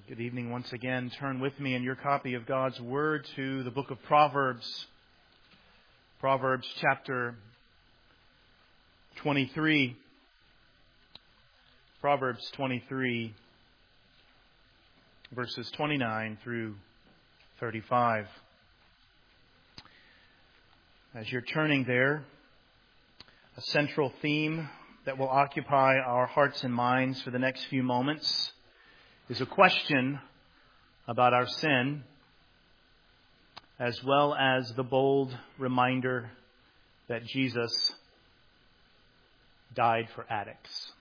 Well, good evening once again. Turn with me in your copy of God's Word to the book of Proverbs. Proverbs chapter 23. Proverbs 23, verses 29 through 35. As you're turning there, a central theme that will occupy our hearts and minds for the next few moments is a question about our sin, as well as the bold reminder that Jesus died for addicts.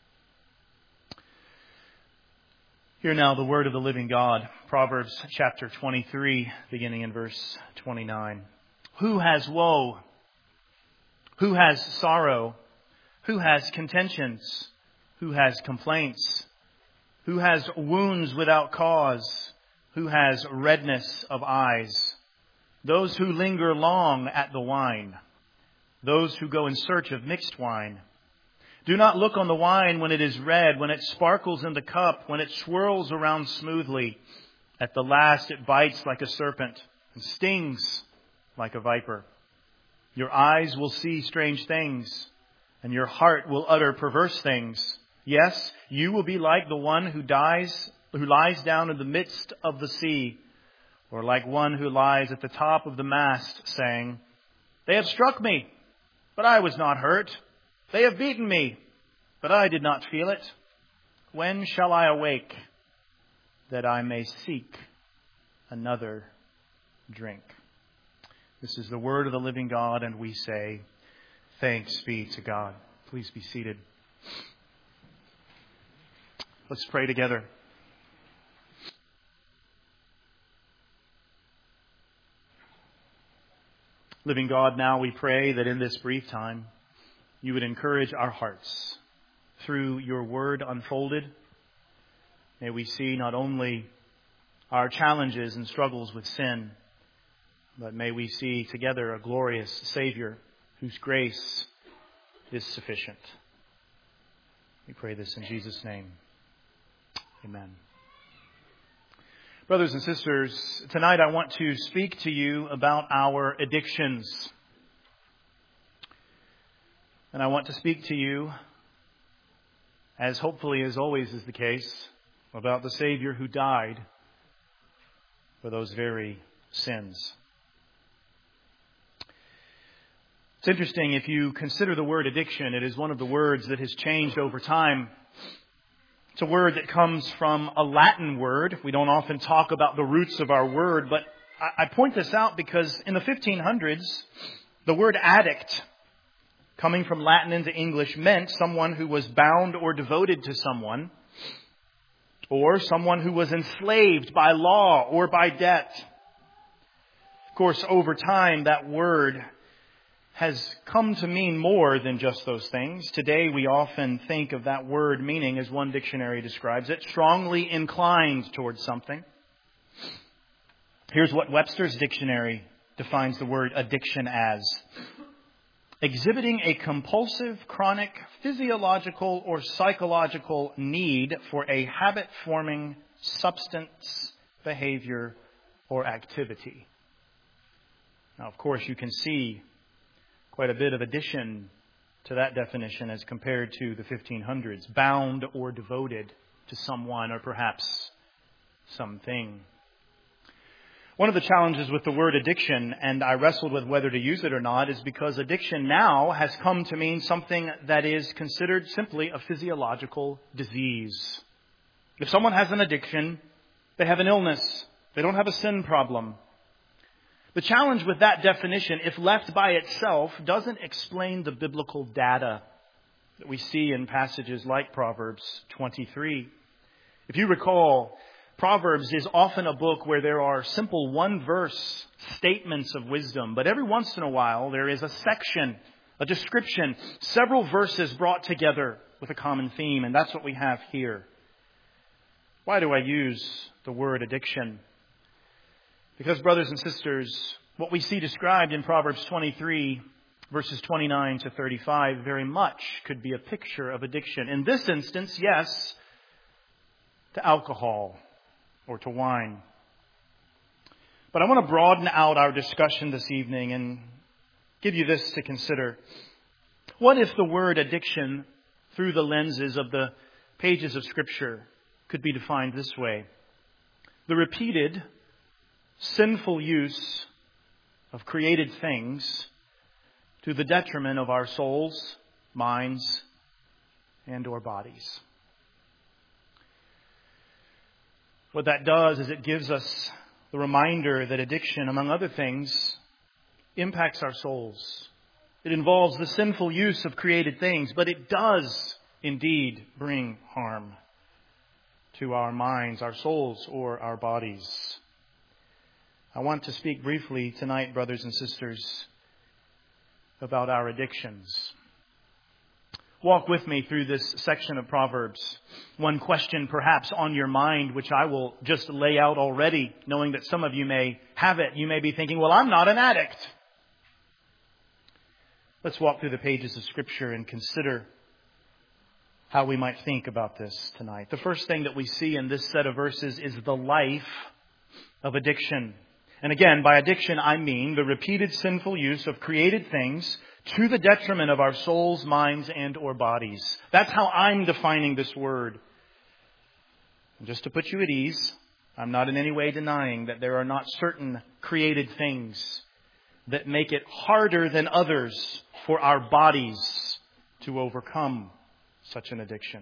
Hear now the word of the living God, Proverbs chapter 23, beginning in verse 29. Who has woe? Who has sorrow? Who has contentions? Who has complaints? Who has wounds without cause? Who has redness of eyes? Those who linger long at the wine. Those who go in search of mixed wine. Do not look on the wine when it is red, when it sparkles in the cup, when it swirls around smoothly. At the last it bites like a serpent and stings like a viper. Your eyes will see strange things, and your heart will utter perverse things. Yes, you will be like the one who lies down in the midst of the sea, or like one who lies at the top of the mast, saying, They have struck me, but I was not hurt. They have beaten me, but I did not feel it. When shall I awake, that I may seek another drink? This is the word of the living God, and we say, Thanks be to God. Please be seated. Let's pray together. Living God, now we pray that in this brief time, you would encourage our hearts through your word unfolded. May we see not only our challenges and struggles with sin, but may we see together a glorious Savior whose grace is sufficient. We pray this in Jesus' name. Amen. Brothers and sisters, tonight I want to speak to you about our addictions. And I want to speak to you, as hopefully as always is the case, about the Savior who died for those very sins. It's interesting, if you consider the word addiction, it is one of the words that has changed over time. It's a word that comes from a Latin word. We don't often talk about the roots of our word, but I point this out because in the 1500s, the word addict, coming from Latin into English, meant someone who was bound or devoted to someone, or someone who was enslaved by law or by debt. Of course, over time, that word has come to mean more than just those things. Today, we often think of that word meaning, as one dictionary describes it, strongly inclined towards something. Here's what Webster's dictionary defines the word addiction as: exhibiting a compulsive, chronic, physiological or psychological need for a habit-forming substance, behavior, or activity. Now, of course, you can see quite a bit of addition to that definition as compared to the 1500s. Bound or devoted to someone or perhaps something. One of the challenges with the word addiction, and I wrestled with whether to use it or not, is because addiction now has come to mean something that is considered simply a physiological disease. If someone has an addiction, they have an illness. They don't have a sin problem. The challenge with that definition, if left by itself, doesn't explain the biblical data that we see in passages like Proverbs 23. If you recall, Proverbs is often a book where there are simple one-verse statements of wisdom, but every once in a while there is a section, a description, several verses brought together with a common theme, and that's what we have here. Why do I use the word addiction? Because, brothers and sisters, what we see described in Proverbs 23, verses 29 to 35, very much could be a picture of addiction. In this instance, yes, to alcohol. or to wine. But I want to broaden out our discussion this evening and give you this to consider. What if the word addiction, through the lenses of the pages of Scripture, could be defined this way? The repeated, sinful use of created things to the detriment of our souls, minds, and or bodies. What that does is it gives us the reminder that addiction, among other things, impacts our souls. It involves the sinful use of created things, but it does indeed bring harm to our minds, our souls, or our bodies. I want to speak briefly tonight, brothers and sisters, about our addictions. Walk with me through this section of Proverbs. One question perhaps on your mind, which I will just lay out already, knowing that some of you may have it. You may be thinking, well, I'm not an addict. Let's walk through the pages of Scripture and consider how we might think about this tonight. The first thing that we see in this set of verses is the life of addiction. And again, by addiction, I mean the repeated sinful use of created things to the detriment of our souls, minds, and or bodies. That's how I'm defining this word. And just to put you at ease, I'm not in any way denying that there are not certain created things that make it harder than others for our bodies to overcome such an addiction.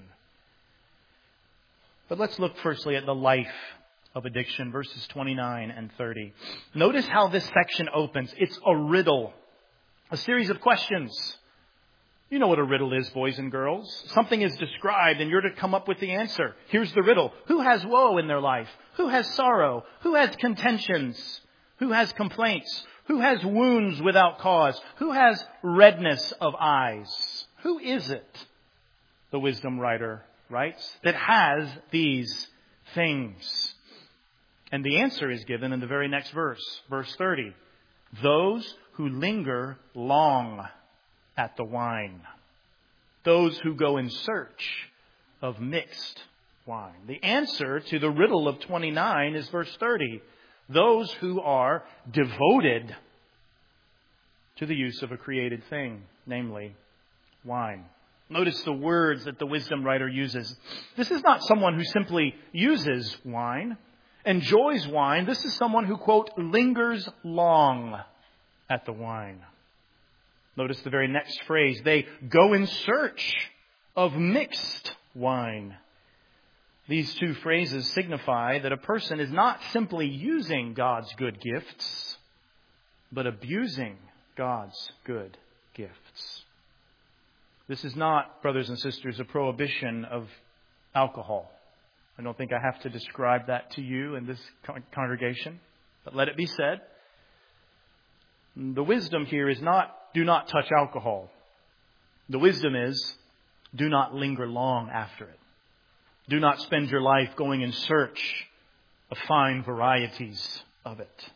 But let's look firstly at the life of addiction, verses 29 and 30. Notice how this section opens. It's a riddle, a series of questions. You know what a riddle is, boys and girls. Something is described and you're to come up with the answer. Here's the riddle. Who has woe in their life? Who has sorrow? Who has contentions? Who has complaints? Who has wounds without cause? Who has redness of eyes? Who is it, the wisdom writer writes, that has these things? And the answer is given in the very next verse, verse 30. Those who linger long at the wine. Those who go in search of mixed wine. The answer to the riddle of 29 is verse 30. Those who are devoted to the use of a created thing, namely wine. Notice the words that the wisdom writer uses. This is not someone who simply uses wine, enjoys wine. This is someone who, quote, lingers long at the wine. Notice the very next phrase. They go in search of mixed wine. These two phrases signify that a person is not simply using God's good gifts, but abusing God's good gifts. This is not, brothers and sisters, a prohibition of alcohol. I don't think I have to describe that to you in this congregation, but let it be said. The wisdom here is not, do not touch alcohol. The wisdom is, do not linger long after it. Do not spend your life going in search of fine varieties of it.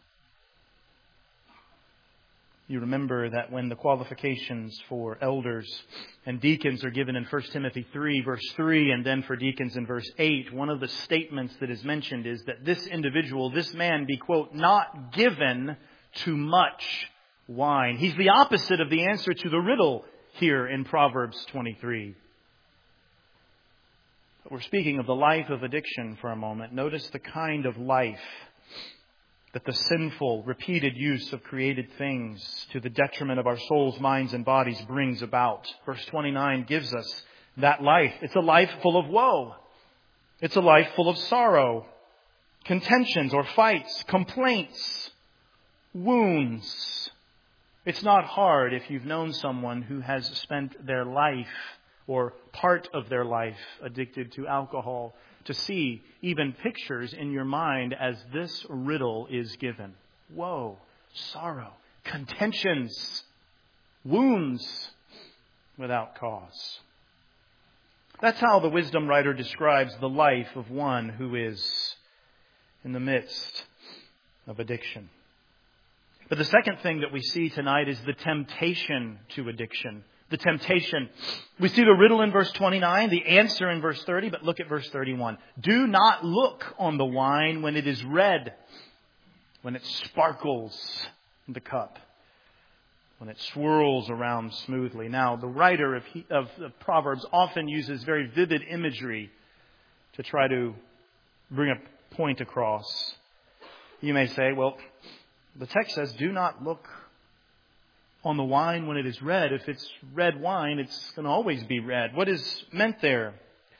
You remember that when the qualifications for elders and deacons are given in 1 Timothy 3, verse 3, and then for deacons in verse 8, one of the statements that is mentioned is that this individual, this man, be, quote, not given to much wine. He's the opposite of the answer to the riddle here in Proverbs 23. But we're speaking of the life of addiction for a moment. Notice the kind of life that the sinful, repeated use of created things to the detriment of our souls, minds, and bodies brings about. Verse 29 gives us that life. It's a life full of woe. It's a life full of sorrow, contentions or fights, complaints, wounds. It's not hard if you've known someone who has spent their life or part of their life addicted to alcohol, to see even pictures in your mind as this riddle is given. Woe, sorrow, contentions, wounds without cause. That's how the wisdom writer describes the life of one who is in the midst of addiction. But the second thing that we see tonight is the temptation to addiction. the temptation. We see the riddle in verse 29, the answer in verse 30, but look at verse 31. Do not look on the wine when it is red, when it sparkles in the cup, when it swirls around smoothly. Now, the writer of the Proverbs often uses very vivid imagery to try to bring a point across. You may say, well, the text says, do not look on the wine when it is red. If it's red wine, it's going to always be red. What is meant there?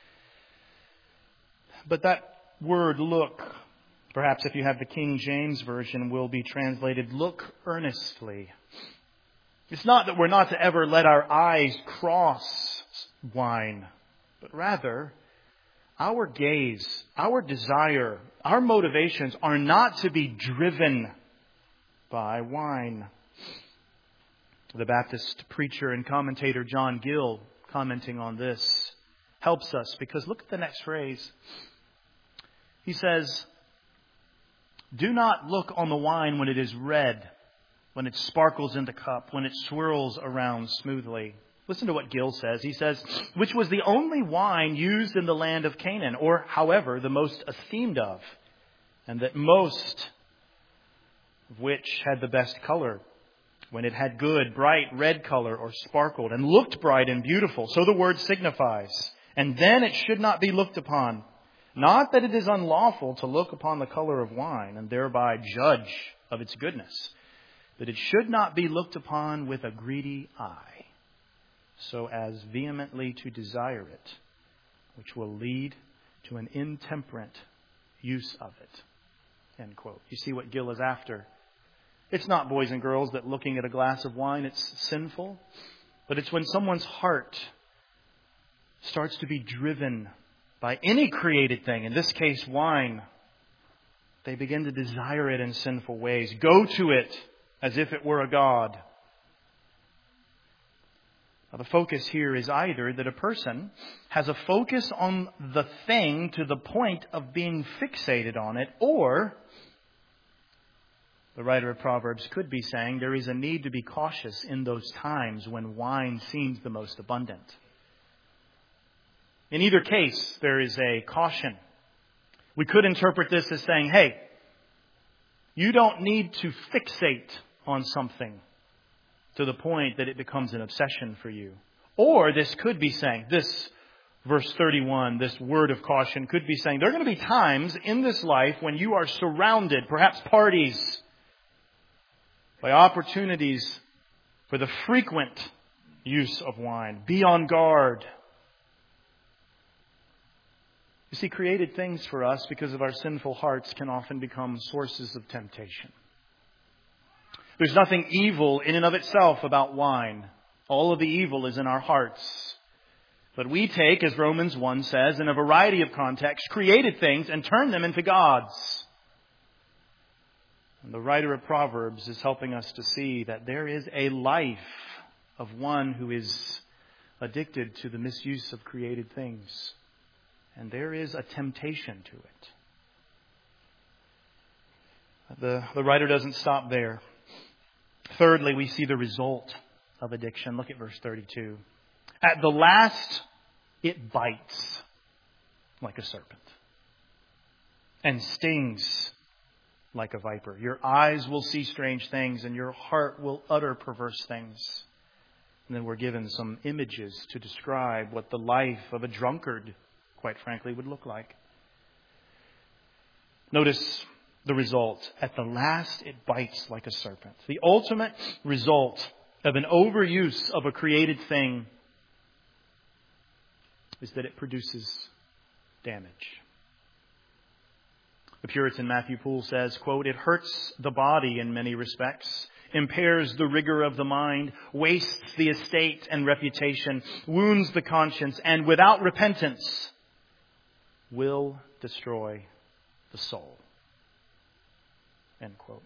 But that word look, perhaps if you have the King James Version, will be translated look earnestly. It's not that we're not to ever let our eyes cross wine, but rather our gaze, our desire, our motivations are not to be driven by wine. The Baptist preacher and commentator John Gill, commenting on this, helps us because look at the next phrase. He says, do not look on the wine when it is red, when it sparkles in the cup, when it swirls around smoothly. Listen to what Gill says. He says, which was the only wine used in the land of Canaan, or however, the most esteemed of, and that most of which had the best color, when it had good, bright red color or sparkled and looked bright and beautiful. So the word signifies. And then it should not be looked upon. Not that it is unlawful to look upon the color of wine and thereby judge of its goodness, but it should not be looked upon with a greedy eye, so as vehemently to desire it, which will lead to an intemperate use of it. End quote. You see what Gill is after. It's not, boys and girls, that looking at a glass of wine, it's sinful. But it's when someone's heart starts to be driven by any created thing, in this case wine, they begin to desire it in sinful ways. Go to it as if it were a god. Now, the focus here is either that a person has a focus on the thing to the point of being fixated on it, or the writer of Proverbs could be saying there is a need to be cautious in those times when wine seems the most abundant. In either case, there is a caution. We could interpret this as saying, hey, you don't need to fixate on something to the point that it becomes an obsession for you. Or this could be saying, this verse 31, this word of caution could be saying, there are going to be times in this life when you are surrounded, perhaps parties, by opportunities for the frequent use of wine. Be on guard. You see, created things for us, because of our sinful hearts, can often become sources of temptation. There's nothing evil in and of itself about wine. All of the evil is in our hearts. But we take, as Romans 1 says, in a variety of contexts, created things and turn them into gods. And the writer of Proverbs is helping us to see that there is a life of one who is addicted to the misuse of created things. And there is a temptation to it. The writer doesn't stop there. Thirdly, we see the result of addiction. Look at verse 32. At the last, it bites like a serpent and stings like a viper. Your eyes will see strange things and your heart will utter perverse things. And then we're given some images to describe what the life of a drunkard, quite frankly, would look like. Notice the result. At the last, it bites like a serpent. The ultimate result of an overuse of a created thing is that it produces damage. The Puritan Matthew Poole says, quote, it hurts the body in many respects, impairs the rigor of the mind, wastes the estate and reputation, wounds the conscience, and without repentance will destroy the soul. End quote.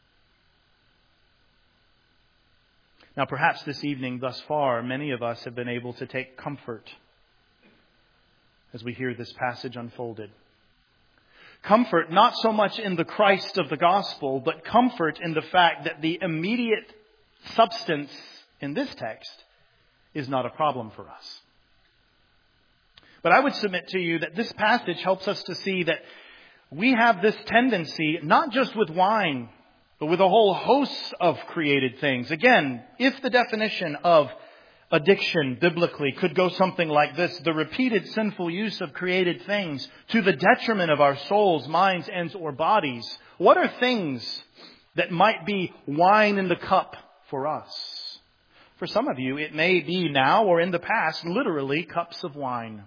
Now, perhaps this evening, thus far, many of us have been able to take comfort as we hear this passage unfolded. Comfort not so much in the Christ of the gospel, but comfort in the fact that the immediate substance in this text is not a problem for us. But I would submit to you that this passage helps us to see that we have this tendency, not just with wine, but with a whole host of created things. Again, if the definition of addiction biblically could go something like this: the repeated sinful use of created things to the detriment of our souls, minds, and or bodies. What are things that might be wine in the cup for us? For some of you, it may be now or in the past, literally cups of wine.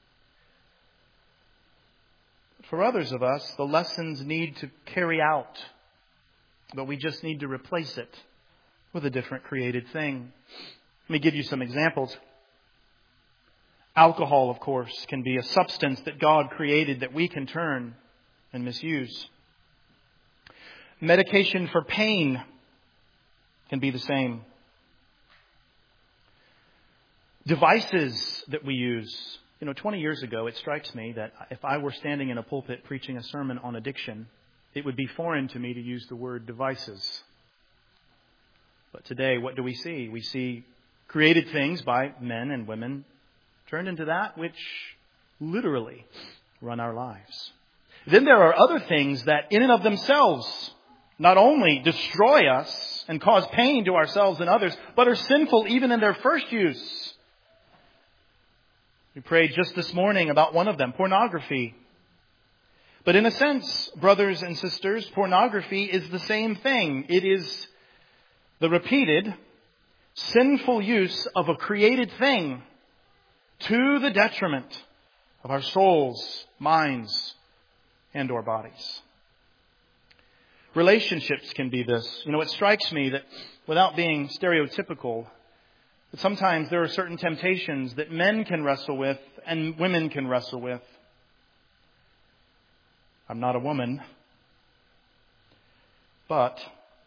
For others of us, the lessons need to carry out, but we just need to replace it with a different created thing. Let me give you some examples. Alcohol, of course, can be a substance that God created that we can turn and misuse. Medication for pain can be the same. Devices that we use. 20 years ago, it strikes me that if I were standing in a pulpit preaching a sermon on addiction, it would be foreign to me to use the word devices. But today, what do we see? We see created things by men and women turned into that which literally run our lives. Then there are other things that in and of themselves not only destroy us and cause pain to ourselves and others, but are sinful even in their first use. We prayed just this morning about one of them, pornography. But in a sense, brothers and sisters, pornography is the same thing. It is the repeated sinful use of a created thing to the detriment of our souls, minds, and or bodies. Relationships can be this. It strikes me that without being stereotypical, that sometimes there are certain temptations that men can wrestle with and women can wrestle with. I'm not a woman, but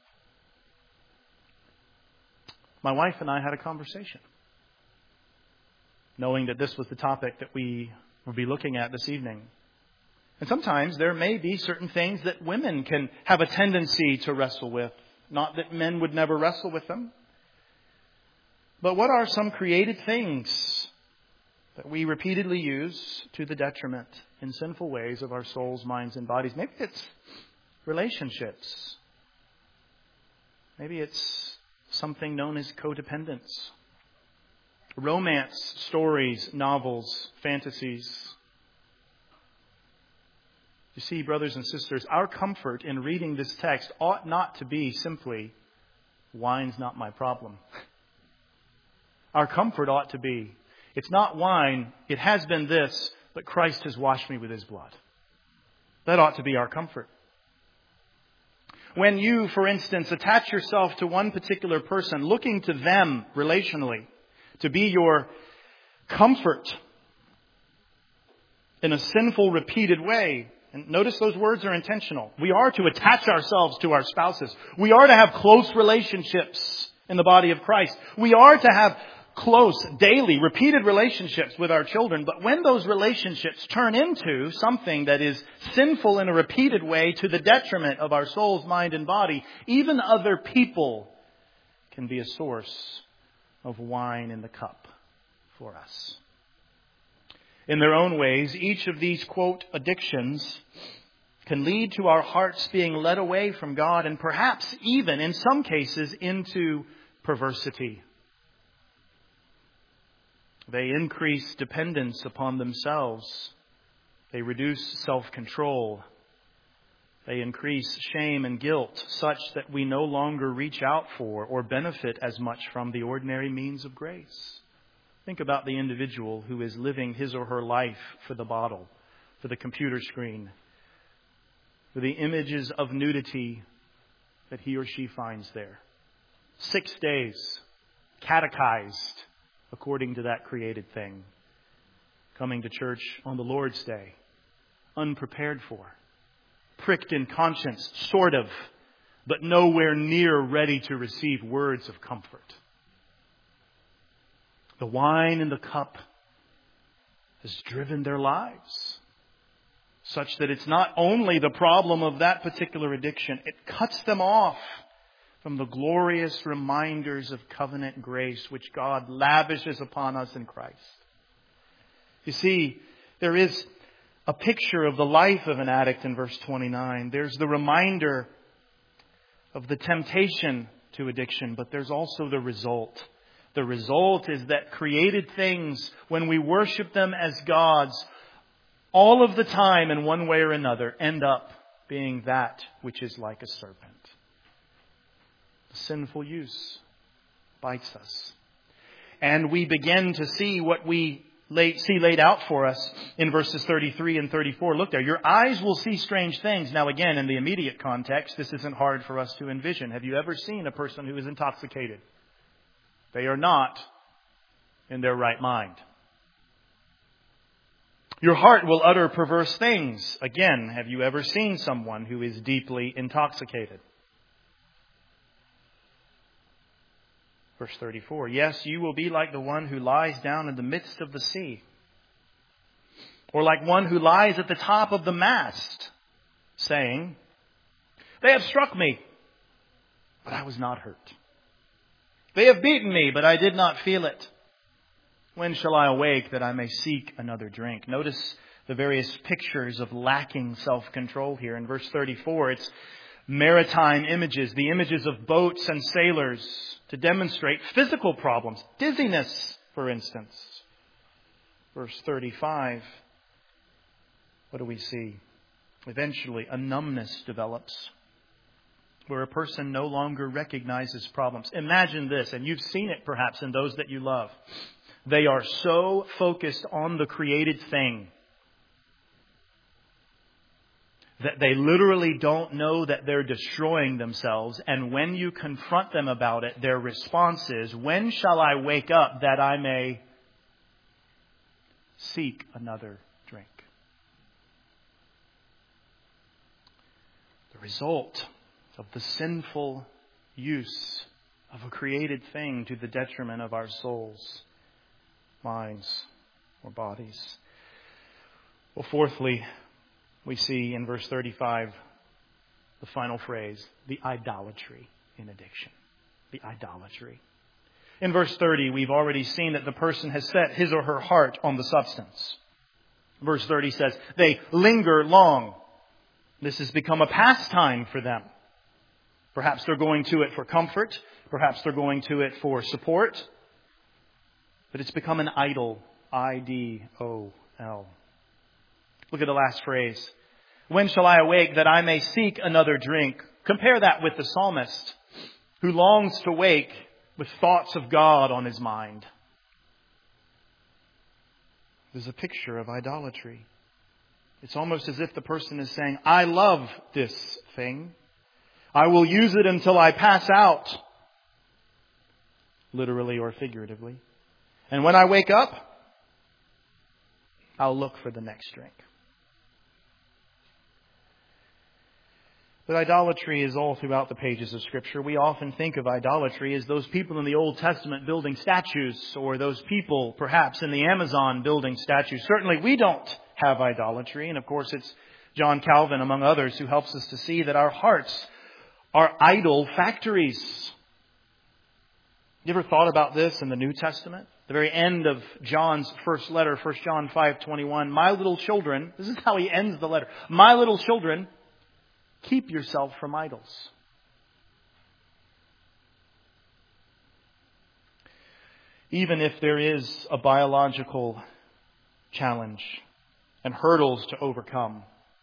my wife and I had a conversation, knowing that this was the topic that we will be looking at this evening. And sometimes there may be certain things that women can have a tendency to wrestle with. Not that men would never wrestle with them. But what are some created things that we repeatedly use to the detriment in sinful ways of our souls, minds, and bodies? Maybe it's relationships. Maybe it's something known as codependence. Romance stories, novels, fantasies. You see, brothers and sisters, our comfort in reading this text ought not to be simply, wine's not my problem. Our comfort ought to be, it's not wine, it has been this, but Christ has washed me with His blood. That ought to be our comfort. When you, for instance, attach yourself to one particular person, looking to them relationally to be your comfort in a sinful, repeated way. And notice those words are intentional. We are to attach ourselves to our spouses. We are to have close relationships in the body of Christ. We are to have close, daily, repeated relationships with our children. But when those relationships turn into something that is sinful in a repeated way to the detriment of our souls, mind, and body, even other people can be a source of wine in the cup for us. In their own ways, each of these, quote, addictions can lead to our hearts being led away from God and perhaps even, in some cases, into perversity. They increase dependence upon themselves. They reduce self-control. They increase shame and guilt such that we no longer reach out for or benefit as much from the ordinary means of grace. Think about the individual who is living his or her life for the bottle, for the computer screen, for the images of nudity that he or she finds there. 6 days, catechized according to that created thing. Coming to church on the Lord's Day, unprepared for, pricked in conscience, sort of, but nowhere near ready to receive words of comfort. The wine in the cup has driven their lives, such that it's not only the problem of that particular addiction, it cuts them off from the glorious reminders of covenant grace which God lavishes upon us in Christ. You see, there is a picture of the life of an addict in verse 29. There's the reminder of the temptation to addiction, but there's also the result. The result is that created things, when we worship them as gods, all of the time in one way or another, end up being that which is like a serpent. Sinful use bites us. And we begin to see what we see laid out for us in verses 33 and 34. Look there. Your eyes will see strange things. Now again, in the immediate context, this isn't hard for us to envision. Have you ever seen a person who is intoxicated? They are not in their right mind. Your heart will utter perverse things. Again, have you ever seen someone who is deeply intoxicated? Verse 34, yes, you will be like the one who lies down in the midst of the sea, or like one who lies at the top of the mast, saying, they have struck me, but I was not hurt. They have beaten me, but I did not feel it. When shall I awake that I may seek another drink? Notice the various pictures of lacking self-control here. In verse 34, it's maritime images, the images of boats and sailors to demonstrate physical problems. Dizziness, for instance. Verse 35, what do we see? Eventually, a numbness develops where a person no longer recognizes problems. Imagine this, and you've seen it perhaps in those that you love. They are so focused on the created thing that they literally don't know that they're destroying themselves. And when you confront them about it, their response is, when shall I wake up that I may seek another drink? The result of the sinful use of a created thing to the detriment of our souls, minds, or bodies. Well, fourthly, we see in verse 35, the final phrase, the idolatry in addiction. The idolatry. In verse 30, we've already seen that the person has set his or her heart on the substance. Verse 30 says, they linger long. This has become a pastime for them. Perhaps they're going to it for comfort. Perhaps they're going to it for support. But it's become an idol. I-D-O-L. Look at the last phrase. When shall I awake that I may seek another drink? Compare that with the psalmist who longs to wake with thoughts of God on his mind. There's a picture of idolatry. It's almost as if the person is saying, I love this thing. I will use it until I pass out. Literally or figuratively. And when I wake up, I'll look for the next drink. But idolatry is all throughout the pages of Scripture. We often think of idolatry as those people in the Old Testament building statues, or those people perhaps in the Amazon building statues. Certainly we don't have idolatry. And of course it's John Calvin, among others, who helps us to see that our hearts are idol factories. You ever thought about this in the New Testament? The very end of John's first letter, 1 John 5:21. My little children, this is how he ends the letter. My little children, keep yourself from idols. Even if there is a biological challenge and hurdles to overcome,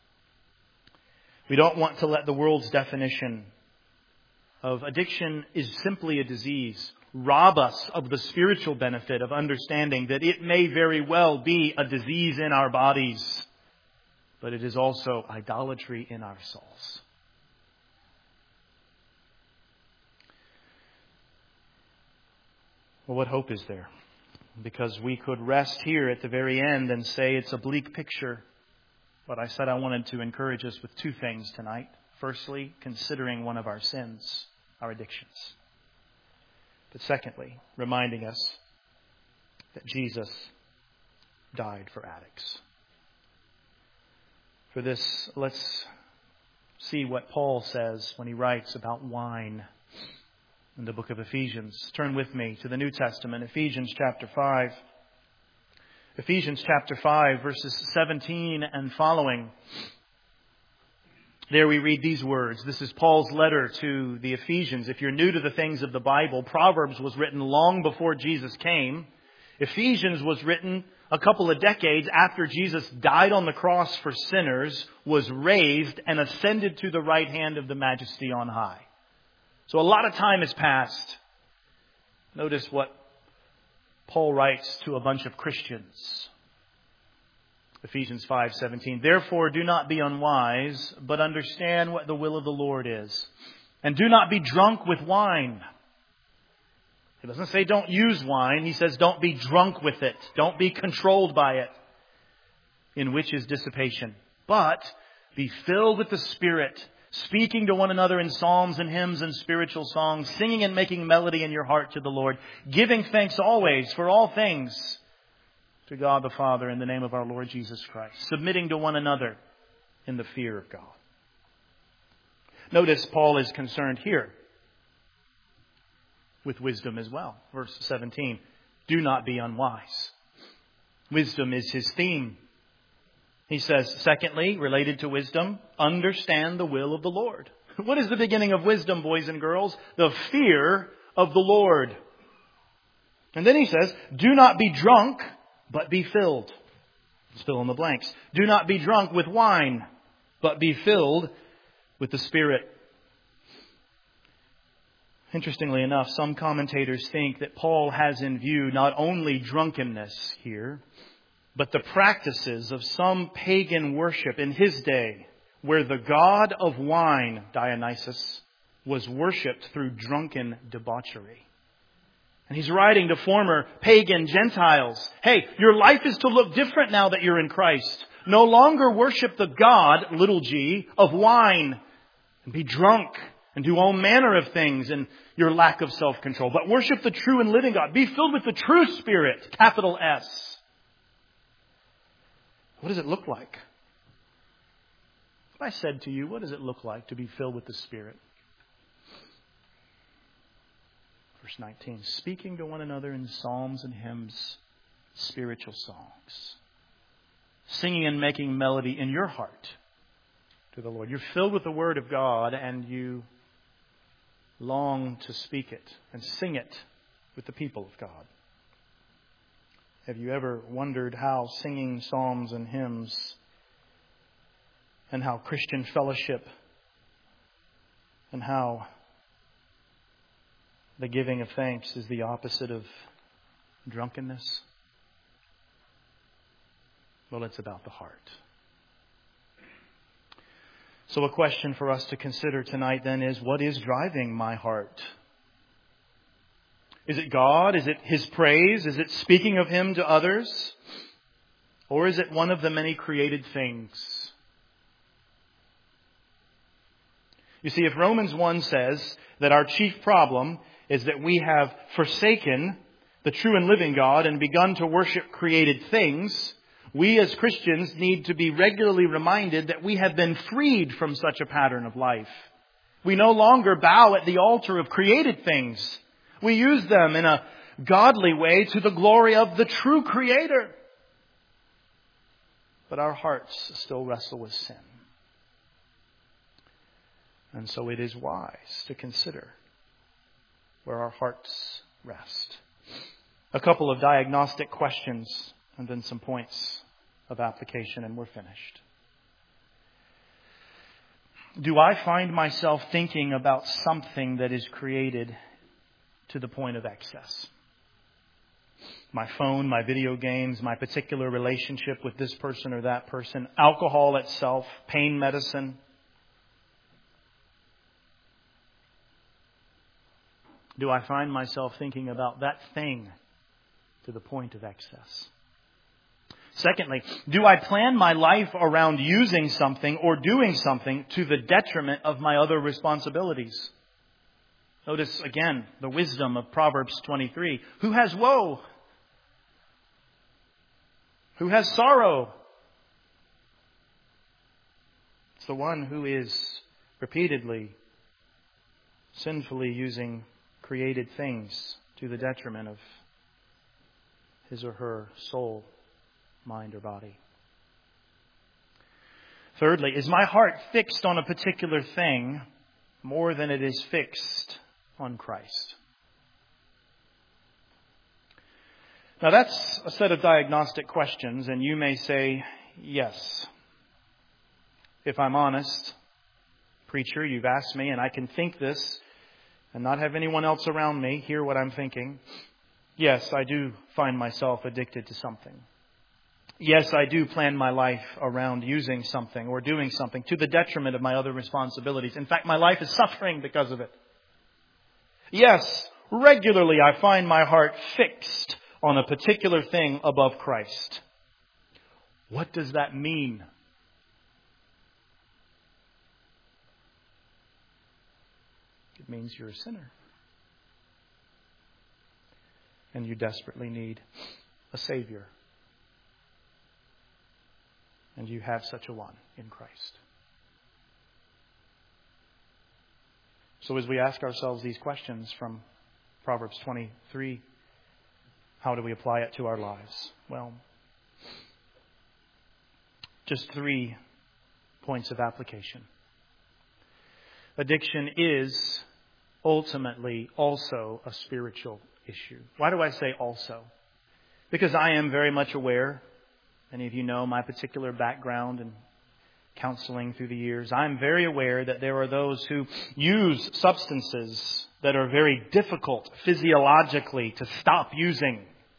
we don't want to let the world's definition of addiction is simply a disease rob us of the spiritual benefit of understanding that it may very well be a disease in our bodies, but it is also idolatry in our souls. Well, what hope is there? Because we could rest here at the very end and say it's a bleak picture. But I said I wanted to encourage us with two things tonight. Firstly, considering one of our sins, our addictions. But secondly, reminding us that Jesus died for addicts. For this, let's see what Paul says when he writes about wine. in the book of Ephesians. Turn with me to the New Testament, Ephesians chapter 5. Ephesians chapter 5, verses 17 and following. There we read these words. This is Paul's letter to the Ephesians. If you're new to the things of the Bible, Proverbs was written long before Jesus came. Ephesians was written a couple of decades after Jesus died on the cross for sinners, was raised, and ascended to the right hand of the Majesty on high. So a lot of time has passed. Notice what Paul writes to a bunch of Christians. Ephesians 5:17. Therefore, do not be unwise, but understand what the will of the Lord is. And do not be drunk with wine. He doesn't say don't use wine. He says don't be drunk with it. Don't be controlled by it, in which is dissipation. But be filled with the Spirit, speaking to one another in psalms and hymns and spiritual songs, singing and making melody in your heart to the Lord, giving thanks always for all things to God the Father in the name of our Lord Jesus Christ, submitting to one another in the fear of God. Notice Paul is concerned here with wisdom as well. Verse 17, do not be unwise. Wisdom is his theme. He says, secondly, related to wisdom, understand the will of the Lord. What is the beginning of wisdom, boys and girls? The fear of the Lord. And then he says, do not be drunk, but be filled. Let's fill in the blanks. Do not be drunk with wine, but be filled with the Spirit. Interestingly enough, some commentators think that Paul has in view not only drunkenness here, but the practices of some pagan worship in his day, where the god of wine, Dionysus, was worshipped through drunken debauchery. And he's writing to former pagan Gentiles, hey, your life is to look different now that you're in Christ. No longer worship the god, little g, of wine, and be drunk, and do all manner of things in your lack of self-control. But worship the true and living God. Be filled with the true Spirit, capital S. What does it look like? If I said to you, what does it look like to be filled with the Spirit? Verse 19, speaking to one another in psalms and hymns, spiritual songs. Singing and making melody in your heart to the Lord. You're filled with the Word of God and you long to speak it and sing it with the people of God. Have you ever wondered how singing psalms and hymns and how Christian fellowship and how the giving of thanks is the opposite of drunkenness? Well, it's about the heart. So a question for us to consider tonight then is, what is driving my heart? Is it God? Is it His praise? Is it speaking of Him to others? Or is it one of the many created things? You see, if Romans 1 says that our chief problem is that we have forsaken the true and living God and begun to worship created things, we as Christians need to be regularly reminded that we have been freed from such a pattern of life. We no longer bow at the altar of created things. We use them in a godly way to the glory of the true Creator. But our hearts still wrestle with sin. And so it is wise to consider where our hearts rest. A couple of diagnostic questions and then some points of application, and we're finished. Do I find myself thinking about something that is created to the point of excess? My phone, my video games, my particular relationship with this person or that person, alcohol itself, pain medicine. Do I find myself thinking about that thing to the point of excess? Secondly, do I plan my life around using something or doing something to the detriment of my other responsibilities? Notice again the wisdom of Proverbs 23. Who has woe? Who has sorrow? It's the one who is repeatedly, sinfully using created things to the detriment of his or her soul, mind, or body? Thirdly, is my heart fixed on a particular thing more than it is fixed on Christ? Now that's a set of diagnostic questions, and you may say, yes. If I'm honest, preacher, you've asked me, and I can think this and not have anyone else around me hear what I'm thinking. Yes, I do find myself addicted to something. Yes, I do plan my life around using something or doing something to the detriment of my other responsibilities. In fact, my life is suffering because of it. Yes, regularly I find my heart fixed on a particular thing above Christ. What does that mean? It means you're a sinner. And you desperately need a Savior. And you have such a one in Christ. So as we ask ourselves these questions from Proverbs 23, how do we apply it to our lives? Well, just 3 points of application. Addiction is ultimately also a spiritual issue. Why do I say also? Because I am very much aware, many of you know my particular background and counseling through the years. I'm very aware that there are those who use substances that are very difficult physiologically to stop using.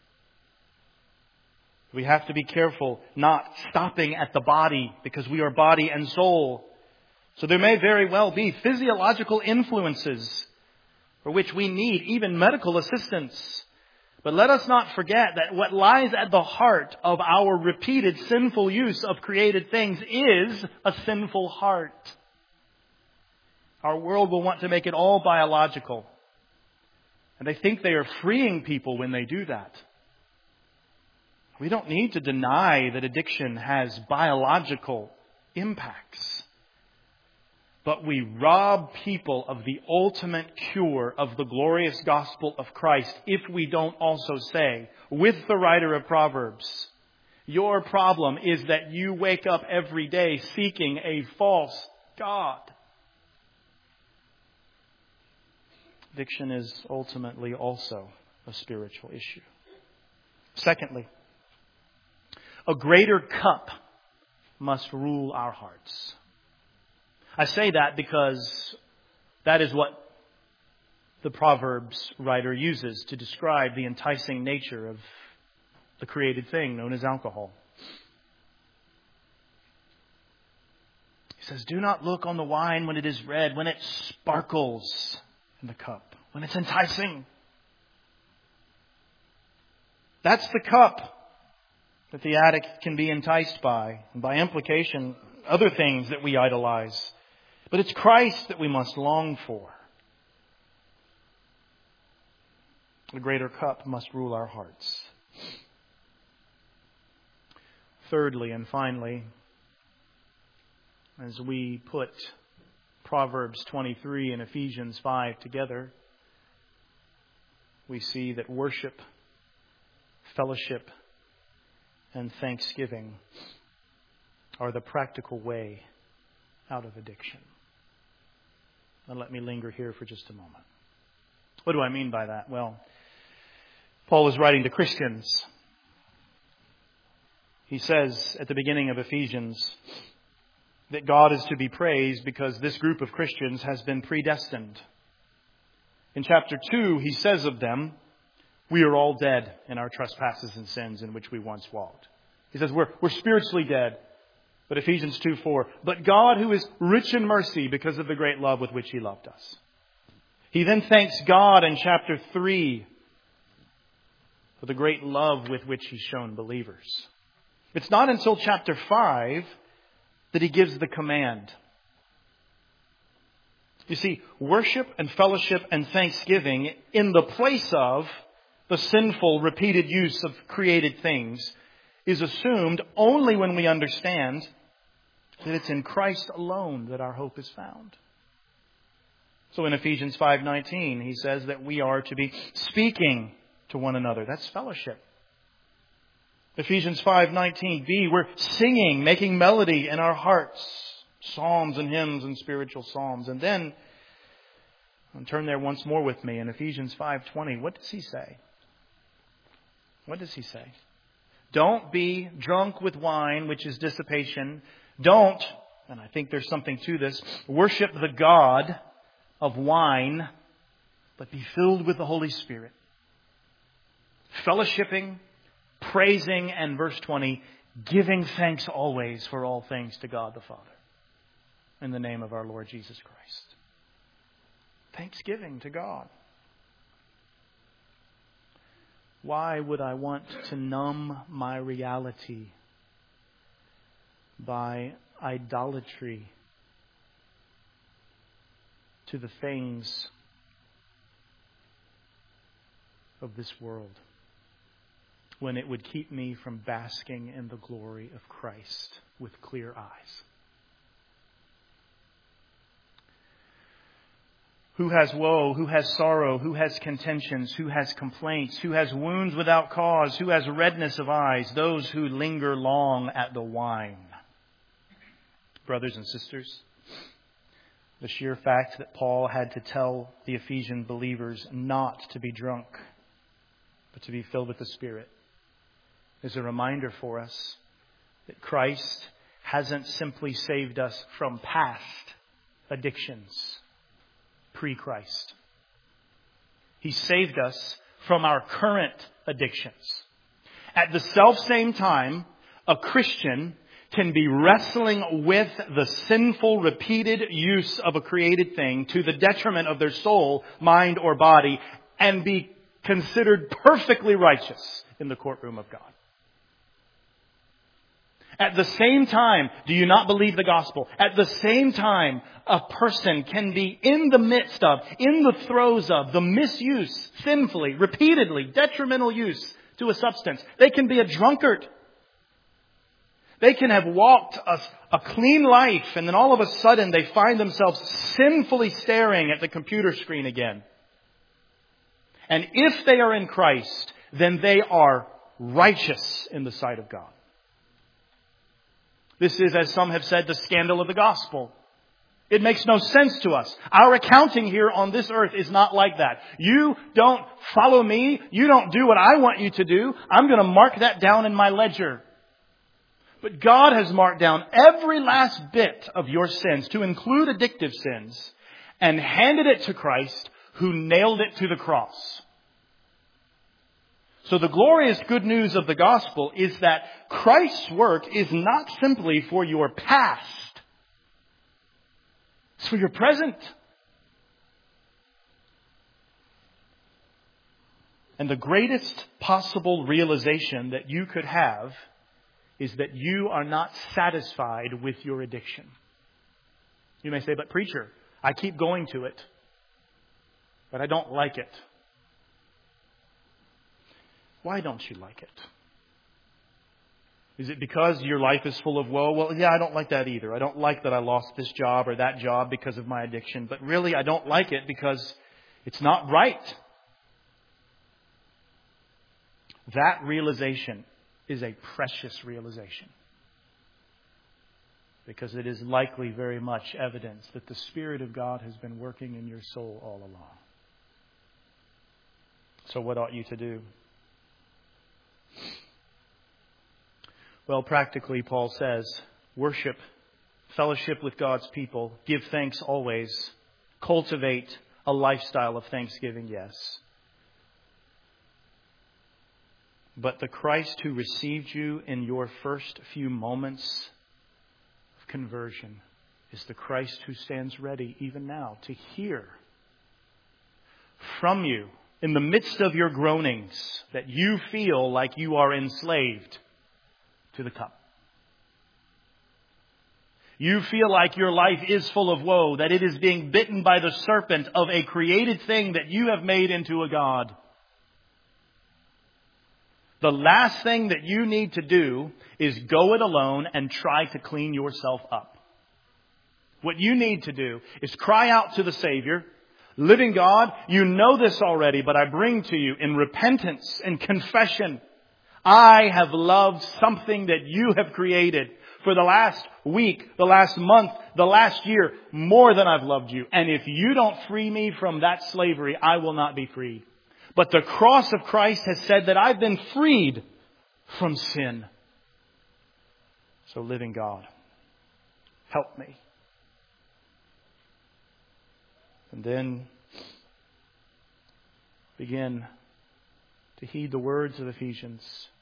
We have to be careful not stopping at the body because we are body and soul. So there may very well be physiological influences for which we need even medical assistance. But let us not forget that what lies at the heart of our repeated sinful use of created things is a sinful heart. Our world will want to make it all biological. And they think they are freeing people when they do that. We don't need to deny that addiction has biological impacts. But we rob people of the ultimate cure of the glorious gospel of Christ if we don't also say, with the writer of Proverbs, your problem is that you wake up every day seeking a false God. Addiction is ultimately also a spiritual issue. Secondly, a greater cup must rule our hearts. I say that because that is what the Proverbs writer uses to describe the enticing nature of the created thing known as alcohol. He says, do not look on the wine when it is red, when it sparkles in the cup, when it's enticing. That's the cup that the addict can be enticed by, and by implication, other things that we idolize. But it's Christ that we must long for. The greater cup must rule our hearts. Thirdly and finally, as we put Proverbs 23 and Ephesians 5 together, we see that worship, fellowship, and thanksgiving are the practical way out of addiction. Now let me linger here for just a moment. What do I mean by that? Well, Paul is writing to Christians. He says at the beginning of Ephesians that God is to be praised because this group of Christians has been predestined. In chapter 2, he says of them, we are all dead in our trespasses and sins in which we once walked. He says we're spiritually dead. But Ephesians 2:4, but God who is rich in mercy because of the great love with which He loved us. He then thanks God in chapter 3 for the great love with which He's shown believers. It's not until chapter 5 that He gives the command. You see, worship and fellowship and thanksgiving in the place of the sinful repeated use of created things is assumed only when we understand that it's in Christ alone that our hope is found. So in Ephesians 5:19, he says that we are to be speaking to one another. That's fellowship. Ephesians 5:19b, we're singing, making melody in our hearts. Psalms and hymns and spiritual psalms. And then, turn there once more with me in Ephesians 5:20. What does he say? What does he say? Don't be drunk with wine, which is dissipation. Don't, and I think there's something to this, worship the God of wine, but be filled with the Holy Spirit. Fellowshipping, praising, and verse 20, giving thanks always for all things to God the Father. In the name of our Lord Jesus Christ. Thanksgiving to God. Why would I want to numb my reality by idolatry to the things of this world, when it would keep me from basking in the glory of Christ with clear eyes? Who has woe? Who has sorrow? Who has contentions? Who has complaints? Who has wounds without cause? Who has redness of eyes? Those who linger long at the wine. Brothers and sisters, the sheer fact that Paul had to tell the Ephesian believers not to be drunk, but to be filled with the Spirit, is a reminder for us that Christ hasn't simply saved us from past addictions pre-Christ. He saved us from our current addictions. At the self-same time, a Christian can be wrestling with the sinful, repeated use of a created thing to the detriment of their soul, mind, or body, and be considered perfectly righteous in the courtroom of God. At the same time, do you not believe the gospel? At the same time, a person can be in the midst of, in the throes of, the misuse, sinfully, repeatedly, detrimental use to a substance. They can be a drunkard. They can have walked a clean life, and then all of a sudden they find themselves sinfully staring at the computer screen again. And if they are in Christ, then they are righteous in the sight of God. This is, as some have said, the scandal of the gospel. It makes no sense to us. Our accounting here on this earth is not like that. You don't follow me. You don't do what I want you to do. I'm going to mark that down in my ledger. But God has marked down every last bit of your sins, to include addictive sins, and handed it to Christ, who nailed it to the cross. So the glorious good news of the gospel is that Christ's work is not simply for your past. It's for your present. And the greatest possible realization that you could have is that you are not satisfied with your addiction. You may say, but preacher, I keep going to it, but I don't like it. Why don't you like it? Is it because your life is full of woe? Well, yeah, I don't like that either. I don't like that I lost this job or that job because of my addiction. But really, I don't like it because it's not right. That realization is a precious realization, because it is likely very much evidence that the Spirit of God has been working in your soul all along. So what ought you to do? Well, practically, Paul says, worship, fellowship with God's people, give thanks always, cultivate a lifestyle of thanksgiving, yes. But the Christ who received you in your first few moments of conversion is the Christ who stands ready even now to hear from you in the midst of your groanings that you feel like you are enslaved to the cup. You feel like your life is full of woe, that it is being bitten by the serpent of a created thing that you have made into a god. The last thing that you need to do is go it alone and try to clean yourself up. What you need to do is cry out to the Savior, Living God, you know this already, but I bring to you in repentance and confession. I have loved something that you have created for the last week, the last month, the last year, more than I've loved you. And if you don't free me from that slavery, I will not be freed. But the cross of Christ has said that I've been freed from sin. So living God, help me. And then begin to heed the words of Ephesians.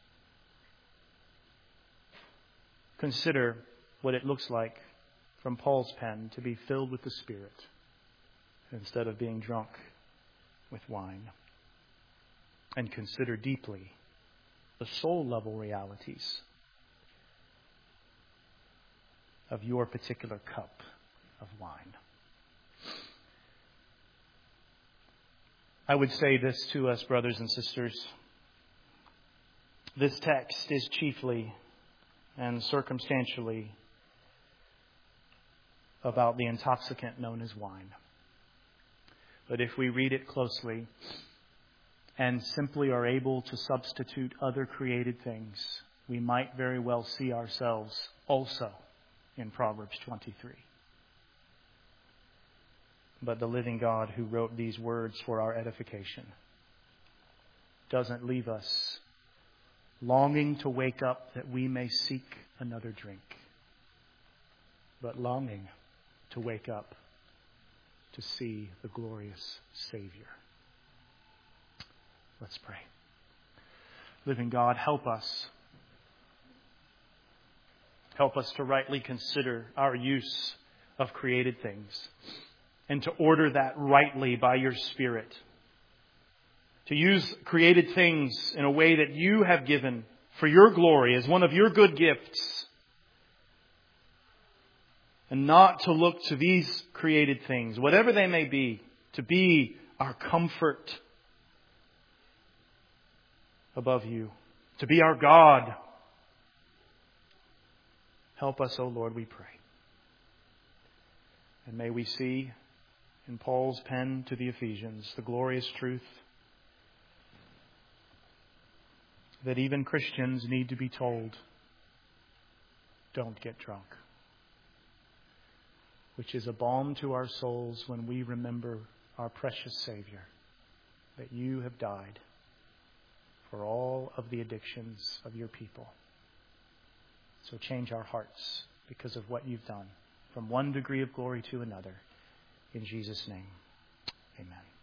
Consider what it looks like from Paul's pen to be filled with the Spirit instead of being drunk with wine. And consider deeply the soul level realities of your particular cup of wine. I would say this to us, brothers and sisters. This text is chiefly and circumstantially about the intoxicant known as wine. But if we read it closely and simply are able to substitute other created things, we might very well see ourselves also in Proverbs 23. But the living God who wrote these words for our edification doesn't leave us longing to wake up that we may seek another drink, but longing to wake up to see the glorious Savior. Let's pray. Living God, help us. Help us to rightly consider our use of created things and to order that rightly by your Spirit. To use created things in a way that you have given for your glory as one of your good gifts. And not to look to these created things, whatever they may be, to be our comfort above you. To be our God. Help us, O Lord, we pray. And may we see in Paul's pen to the Ephesians the glorious truth that even Christians need to be told, don't get drunk. Which is a balm to our souls when we remember our precious Savior, that you have died for all of the addictions of your people. So change our hearts because of what you've done, from one degree of glory to another. In Jesus' name, amen.